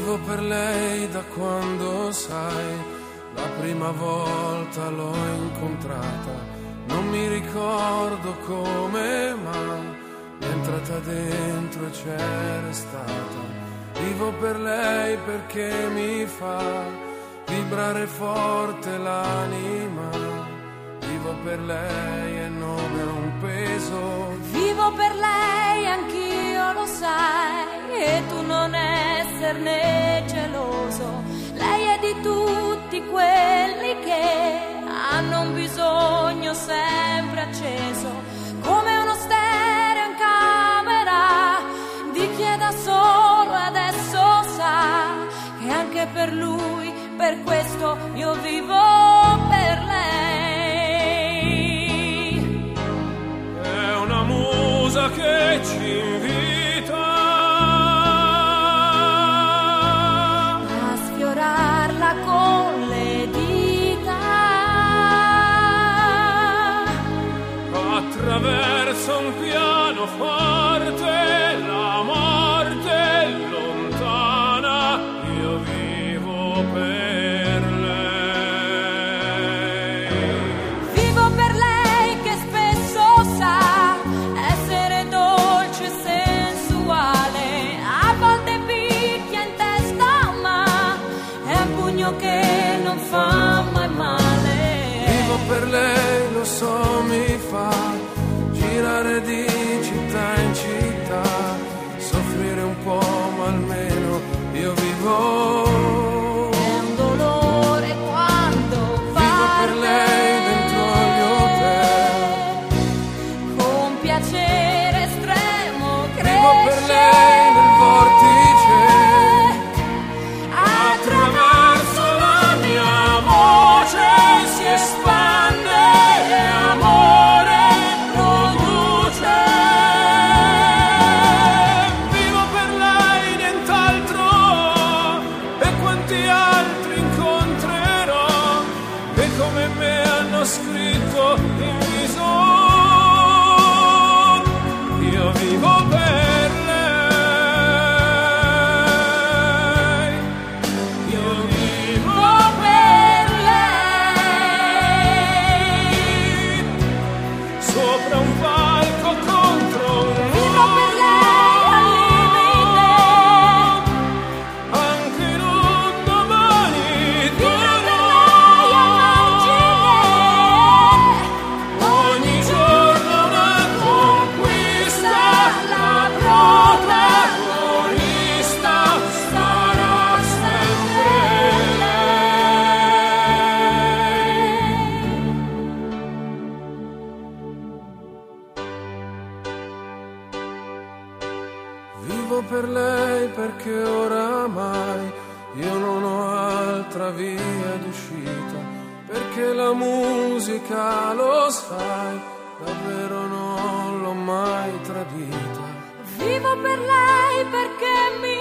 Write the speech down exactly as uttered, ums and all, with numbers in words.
Vivo per lei da quando, sai, la prima volta l'ho incontrata. Non mi ricordo come, ma mi è entrata dentro e c'è restata. Vivo per lei perché mi fa vibrare forte l'anima. Vivo per lei e non è un peso. Vivo per lei, anch'io lo sai, e tu non esserne geloso. Lei è di tutti quelli che hanno un bisogno sempre acceso, come uno stereo in camera di chi è da solo e adesso sa che anche per lui, per questo io vivo per lei. È una musa che ci invita a sfiorarla con le dita attraverso un pianoforte. La morte è lontana, io vivo per lei. Vivo per lei che spesso sa essere dolce e sensuale, a volte picchia in testa ma è un pugno che non fa mai male. Vivo per lei, lo so, mi fa girare di città in città, soffrire un po' ma almeno io vivo. È un dolore quando Vivo per lei dentro agli hotel, con piacere estremo cresce. vivo per lei nel vortice, attraverso la mia voce si espande amore produce. Vivo per lei, nient'altro, e quanti altri incontrerò che come me hanno scritto in viso. Io vivo per lei, io vivo per lei, sopra un palco contro un Vivo per lei al limite, anche in un domani vivrò per duro. lei a margine, Ogni giorno una conquista, la protagonista sarà sempre lei. Vivo per lei perché oramai io non ho altra via d'uscita, perché la musica, lo sai, davvero non l'ho mai tradita. vivo per lei perché mi